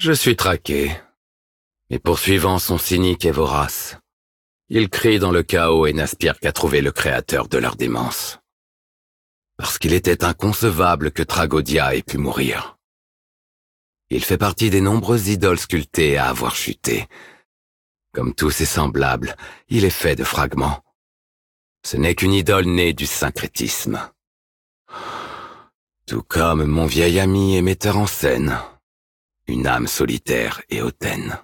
Je suis traqué. Mes poursuivants sont cyniques et voraces. Ils crient dans le chaos et n'aspirent qu'à trouver le créateur de leur démence. Parce qu'il était inconcevable que Tragodia ait pu mourir. Il fait partie des nombreuses idoles sculptées à avoir chuté. Comme tous ses semblables, il est fait de fragments. Ce n'est qu'une idole née du syncrétisme. Tout comme mon vieil ami et metteur en scène, une âme solitaire et hautaine.